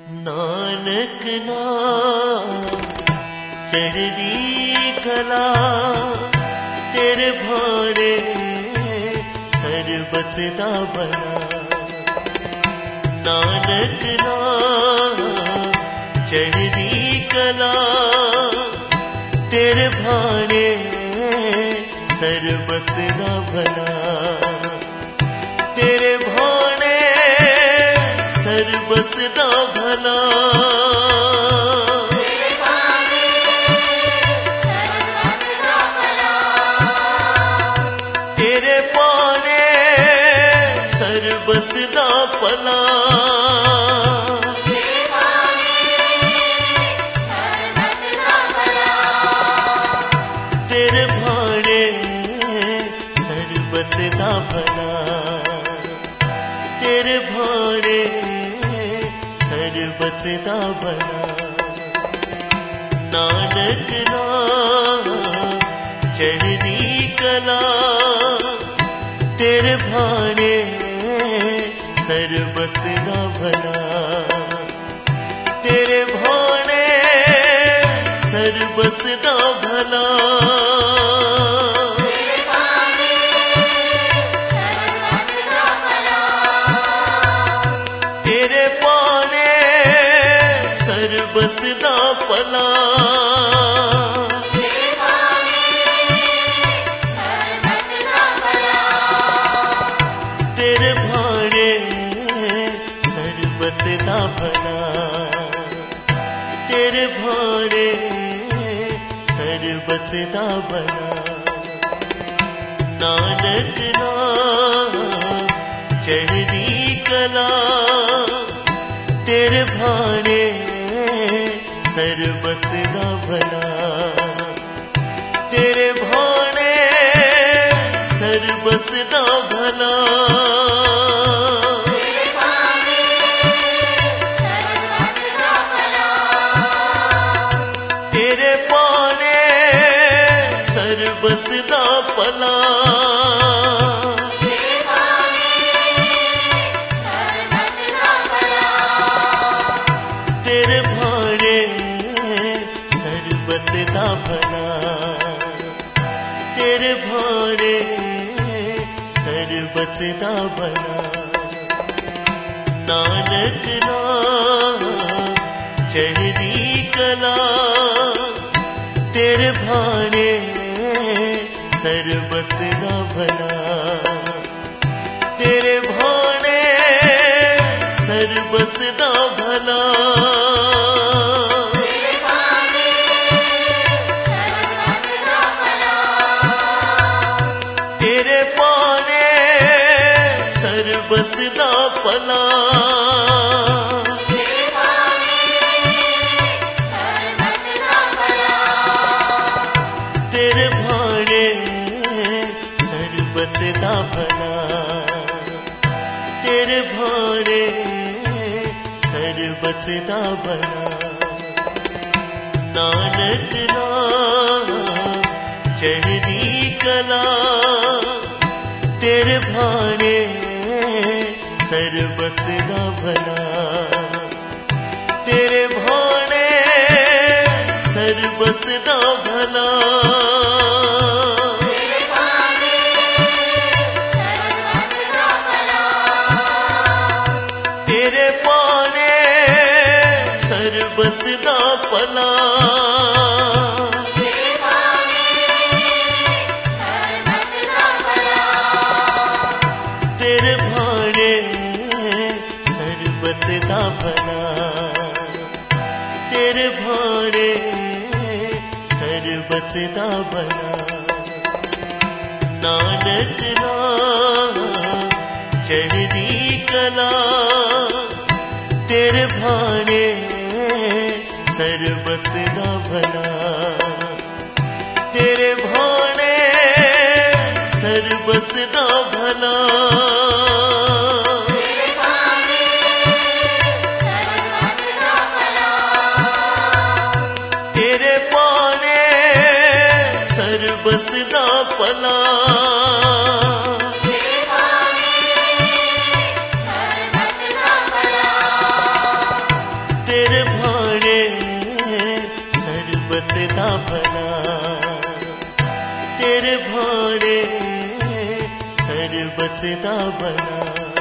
नानक नाम चढ़दी कला तेरे भाणे सरबत दा भला। नानक नाम चढ़दी कला तेरे भाणे सरबत दा भला। तेरे भाणे सरबत दा भला। तेरे भाणे सरबत दा भला। तेरे भाणे सरबत दा भला। तेरे भाणे सरबत दा भला। नानक नाम चढ़दी कला तेरे भाणे सरबत दा भला। तेरे भाणे सरबत दा भला। तेरे भाणे सरबत दा भला। तेरे भाणे सरबत दा भला। तेरे भाणे सरबत दा भला। नानक नाम चढ़दी कला तेरे भाणे सरबत दा भला। तेरे भाणे सरबत दा भला। तेरे भाणे सरबत दा भला। तेरे भाणे सरबत दा भला। तेरे भाणे सरबत दा भला। नानक नाम चढ़दी कला तेरे भाणे सरबत दा भला। तेरे भाणे सरबत दा भला। तेरे भाणे सरबत दा भला। तेरे भाणे सरबत दा भला। तेरे भाणे सरबत दा भला। नानक नाम चढ़दी कला तेरे भाणे सरबत दा भला। तेरे भाणे सरबत दा भला। तेरे भाणे सरबत दा भला। तेरे भाणे सरबत दा भला। तेरे भाणे सरबत दा भला। नानक नाम चढ़दी कला तेरे भाणे सरबत दा भला। तेरे भाणे सरबत दा भला। तेरे भाणे सरबत दा भला। दा भला, तेरे भाणे सरबत दा भला।